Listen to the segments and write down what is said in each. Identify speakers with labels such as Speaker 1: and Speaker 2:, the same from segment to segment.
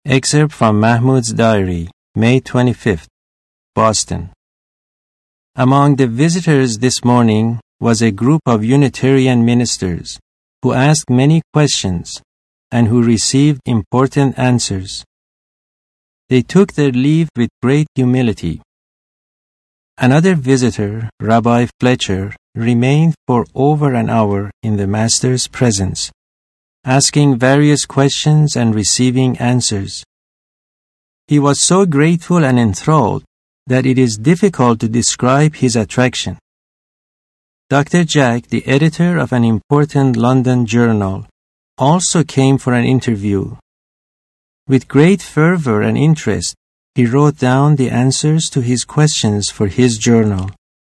Speaker 1: Excerpt from Mahmoud's diary, May 25th, Boston. Among the visitors this morning was a group of Unitarian ministers who asked many questions and who received important answers. They took their leave with great humility. Another visitor, Rabbi Fletcher, remained for over an hour in the Master's presence, asking various questions and receiving answers. He was so grateful and enthralled that it is difficult to describe his attraction. Dr. Jack, the editor of an important London journal, also came for an interview. With great fervor and interest, he wrote down the answers to his questions for his journal.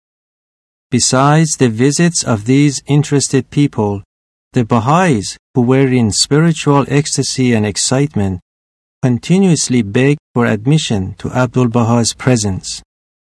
Speaker 1: Besides the visits of these interested people, the Baha'is, who were in spiritual ecstasy and excitement, continuously begged for admission to Abdu'l-Baha's presence.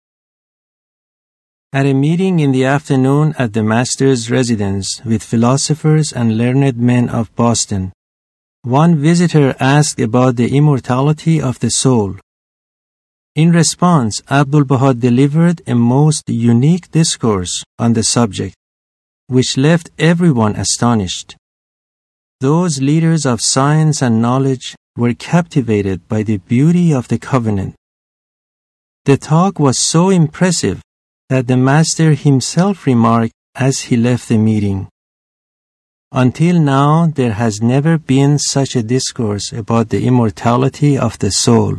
Speaker 1: At a meeting in the afternoon at the Master's residence with philosophers and learned men of Boston, one visitor asked about the immortality of the soul. In response, Abdu'l-Baha delivered a most unique discourse on the subject, which left everyone astonished. Those leaders of science and knowledge were captivated by the beauty of the covenant. The talk was so impressive that the Master himself remarked as he left the meeting, "Until now, there has never been such a discourse about the immortality of the soul."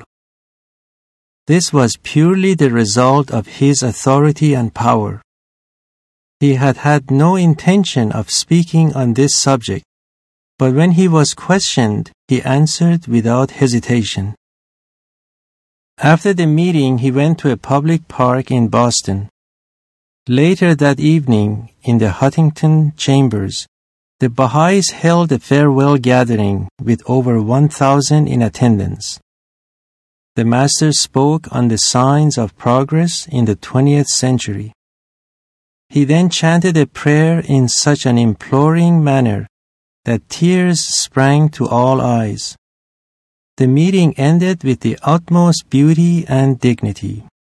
Speaker 1: This was purely the result of his authority and power. He had had no intention of speaking on this subject, but when he was questioned, he answered without hesitation. After the meeting, he went to a public park in Boston. Later that evening, in the Huntington Chambers, the Baha'is held a farewell gathering with over 1,000 in attendance. The Master spoke on the signs of progress in the 20th century. He then chanted a prayer in such an imploring manner that tears sprang to all eyes. The meeting ended with the utmost beauty and dignity.